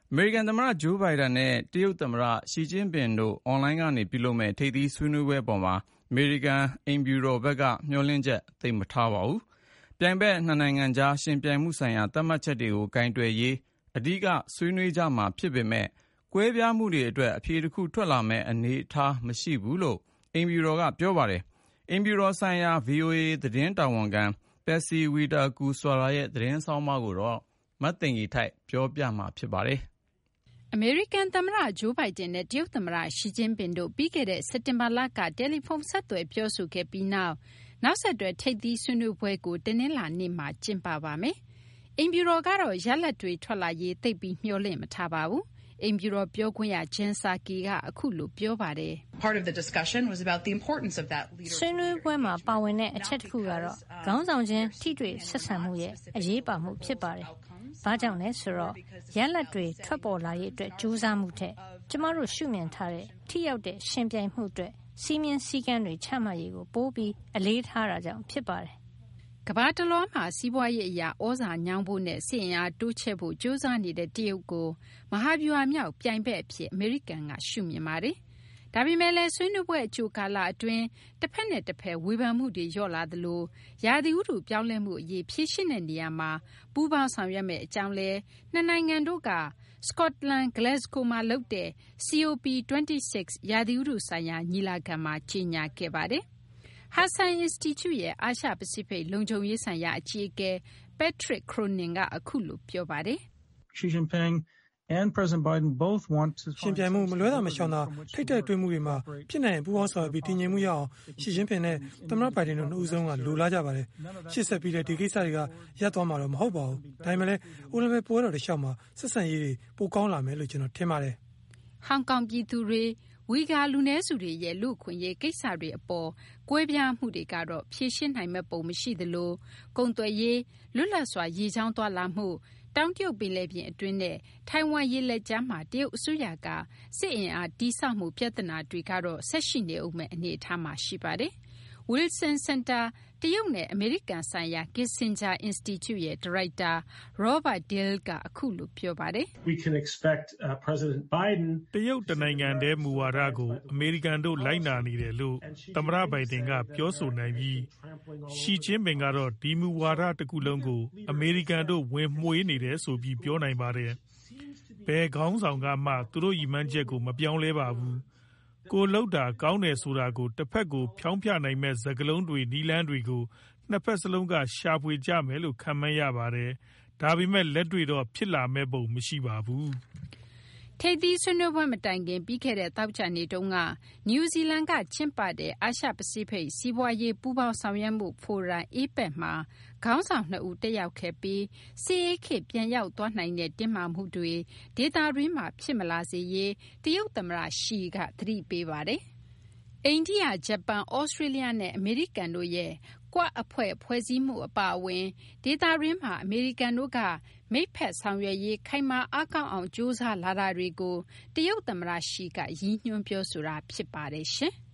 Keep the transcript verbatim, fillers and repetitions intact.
အမေရိကန်သမ္မတဂျိုးဘိုင်ဒန်နဲ့တရုတ်သမ္မတရှီကျင်းပင်တို့အွန်လိုင်းကနေပြုလုပ်မဲ့ထိပ်သီးဆွေးနွေးပွဲပေါ်မှာအမေရိကန်အိမ်ဖြူတော်ဘက်ကမျှော်လင့်ချက်သိပ်မထားပါဘူး။ပြိုင်ဘက်နှစ်နိုင်ငံကြားရှင်ပြိုင်မှုဆိုင်ရာသတ်မှတ်ချက်တွေကိုကင်တွယ်ရေးအဓိကဆွေးနွေးကြမှာဖြစ်ပေမဲ့ကွဲပြားမှုတွေအတွက်အဖြေတစ်ခုထွက်လာမဲ့အနေအထားမရှိဘူးလို့အိမ်ဖြူတော်ကပြောပါတယ်။အိမ်ဖြူတော်ဆိုင်ရာ ဗွီအိုအေ သတင်းတာဝန်ခံပက်စီဝီတာကူဆွာရာရဲ့သတင်းဆောင်းပါးကိုတော့မတ်သိင်္ဂီထိုက်ပြောပြမှာဖြစ်ပါတယ်။အမေရိကန်သမ္မတဂျိုးဘိုင်ဒန်နဲ့တရုတ်သမ္မတရှီကျင်းပင်တို့ပြီးခဲ့တဲ့စက်တင်ဘာလကတယ်လီဖုန်းဆက်သွယ်ပြောဆိုခဲ့ပြီးနောက်နောက်ဆက်တွဲထိပ်သီးဆွေးနွေးပွဲကိုတနင်္လာနေ့မှာကျင်းပပါမယ်။အိမ်ဖြူတော်ကတော့ရလဒ်တွေထွက်လာရေးသိပ်ပြီးမျှော်လင့်မထားပါဘူး။အိမ်ဖြူတော်ပြောခွင့်ရဂျန်ဆာကီကအခုလိုပြောပါတယ်။ Part of the discussion was about the importance of that leadership. ဆွေးနွေးပွဲမှာပါဝင်တဲ့အချက်တစ်ခုကတော့ခေါင်းဆောင်ချင်းထိတွေ့ဆက်ဆံမှုရဲ့အရေးပါမှုဖြစ်ပါတယ်။ဘာကြောင့်လဲဆိုတော့ရလဒ်တွေထွက်ပေါ်လာရေးအတွက်ကြိုးစားမှုထက်ကျမတို့ရှုမြင်ထားတဲ့ထိရောက်တဲ့ရှင်ပြိုင်မှုအတွက်စီမင်းစည်းကမ်းတွေချမှတ်ရေးကိုပိုပြီးအလေးထားတာကြောင့်ဖြစ်ပါတယ်။ကမ္ဘာတလွှားမှာစီးပွားရေးအရာဩဇာညောင်းဖို့နဲ့စစ်အင်အားတိုးချဲ့ဖို့ကြိုးစားနေတဲ့တရုတ်ကိုမဟာဗျူဟာမြောက်ပြိုင်ဘက်အဖြစ်အမေရိကန်ကရှုမြင်ပါတယ်။ဒါပေမဲ့လည်းဆွေးနွေးပွဲအကြိုကာလအတွင်းတစ်ဖက်နဲ့တစ်ဖက်ဝေဖန်မှုတွေလျော့လာသလိုရာသီဥတုပြောင်းလဲမှုအရေးဖြေရှင်းတဲ့နေရာမှာပူးပေါင်းဆောင်ရွက်မယ့်အကြောင်းလဲနှစ်နိုင်ငံတို့ကစကော့တလန်ဂလက်စကိုမှာလုပ်တဲ့ စီ အို ပီ ၂၆ ရာသီဥတုဆိုင်ရာညီလာခံမှာကြေညာခဲ့ပါတယ်။ Hudson Institute ရဲ့အာရှပစိဖိတ်လုံခြုံရေးဆိုင်ရာအကြီးအကဲ Patrick Cronin ကအခုလိုပြောပါတယ်။ Xi Jinping and President Biden both want to ရှင်ပြိုင်မှုမလွဲတာမရှောင်တာထိတ်တဲ့အတွင်းမှုတွေမှာဖြစ်နိုင်ပူးပေါင်းဆောင်ရွက်ပြီးတည်ငြိမ်မှုရအောင်ရှီကျင်းပင်နဲ့သမ္မတဘိုင်ဒန်တို့နှစ်ဦးစလုံးကလိုလားကြပါတယ်ရှေ့ဆက်ပြီးတဲ့ဒီကိစ္စတွေကရပ်သွားမှာတော့မဟုတ်ပါဘူးဒါပေမဲ့လည်းအိုလံပစ်ပွဲတော်တစ်လျှောက်မှာဆက်ဆံရေးတွေပိုကောင်းလာမယ်လို့ကျွန်တော်ထင်ပါတယ်ဟောင်ကောင်ပြည်သူတွေဝီဂါလူနည်းစုတွေရဲ့လူ့အခွင့်အရေးကိစ္စတွေအပေါ်ကွဲပြားမှုတွေကတော့ဖြေရှင်းနိုင်မဲ့ပုံမရှိသလိုကုန်သွယ်ရေးလွတ်လပ်စွာရေချောင်းသွားလာမှုတောင်တရုတ်ပင်လယ်ပြင်အတွင်းနဲ့ထိုင်ဝမ်ရေလက်ကြားမှာတရုတ်အစိုးရကစစ်အင်အားတိစောက်မှုပြဿနာတွေကတော့ဆက်ရှိနေဦးမဲ့အနေအထားမှာရှိပါတယ်။ Wilson Center တရုတ်နဲ့အမေရိကန်ဆိုင်ရာ Kissinger Institute ရဲ့ဒါရိုက်တာ Robert Daly ကအခုလိုပြောပါတယ်။ We can expect uh, President Biden တရုတ်တနိုင်ငံတည်းမူဝါဒကိုအမေရိကန်တို့လိုက်နာနေတယ်လို့သမ္မတဘိုင်ဒန်ကပြောဆိုနိုင်ပြီးရှီကျင်းပင်ကတော့ဒီမူဝါဒတစ်ခုလုံးကိုအမေရိကန်တို့ဝင်မှွေးနေတယ်ဆိုပြီးပြောနိုင်ပါတယ်။ဘယ်ခေါင်းဆောင်ကမှသူတို့ရည်မှန်းချက်ကိုမပြောင်းလဲပါဘူး။ကိုလောက်တာကောင်းတယ်ဆိုတာကိုတစ်ဖက်ကိုဖြောင်းပြနိုင်မဲ့စကားလုံးတွေနီလန်းတွေကိုနှစ်ဖက်စလုံးကရှာဖွေကြမယ်လို့ခံမှန်းရပါတယ်။ဒါပေမဲ့လက်တွေ့တော့ဖြစ်လာမဲ့ပုံမရှိပါဘူး။ထိပ်သီးဆွေးနွေးပွဲမတိုင်ခင်ပြီးခဲ့တဲ့သောကြာနေ့တုန်းကနယူးဇီလန်ကကျင်းပတဲ့အာရှပစိဖိတ်စီးပွားရေးပူးပေါင်းဆောင်ရွက်မှုဖိုရမ် အေပက် မှာခေါင်းဆောင်နှစ်ဦးတက်ရောက်ခဲ့ပြီးစစ်အေးခေတ်ပြန်ရောက်သွားနိုင်တဲ့တင်းမာမှုတွေဒေသတွင်းမှာဖြစ်မလာစေရေးတရုတ်သမ္မတရှီကသတိပေးပါတယ်။အိန္ဒိယ၊ဂျပန်၊ဩစတြေးလျနဲ့အမေရိကန်တို့ရဲ့ကွတ်အဖွဲ့ဖွဲ့စည်းမှုအပါအဝင်ဒေသတွင်းမှာအမေရိကန်တို့ကမိတ်ဖက်ဆောင်ရွက်ရေးခိုင်မာအားကောင်းအောင်ကြိုးစားလာတာတွေကိုတရုတ်သမ္မတရှီကရည်ညွှန်းပြောဆိုတာဖြစ်ပါတယ်ရှင်။